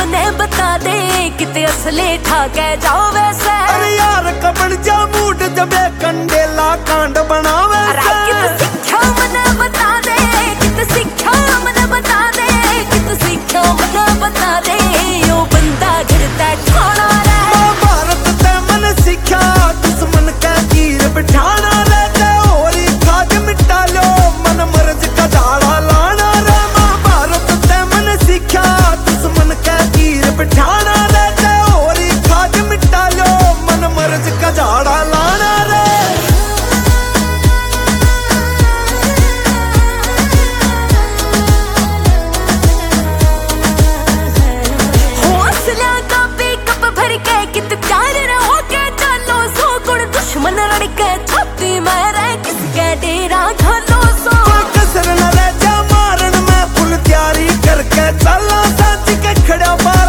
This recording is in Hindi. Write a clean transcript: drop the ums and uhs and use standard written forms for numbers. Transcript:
मने बता दे किते असले ठाके जाओ वैसे। अरे यार कबड़ जा मूड जबे कंडेला कांड बनावे किते सीखा मने बता दे, किते सीखा मने बता दे, किते सीखा मने बता दे। ओ बंदा गिरता ठाणा रे महाभारत ते मन सीखा दुश्मन का तीर बिठाना रे। ते होरी खाज मिटा लो मन मर्ज का झाड़ा लाना रे। महाभारत ते मन सीखा दुश्मन का तीर बिठाना रे। ते होरी खाज मिटा लो मन मर्ज का झाड़ा लाना रे। हौसला का पिकअप भर के कित प्यार रहो के जानो सो गुण दुश्मन लड़के छाती मारे किसके डेरा घालो सो। कसर न रह जा मारन में फुल तैयारी करके चला सच के खड़ा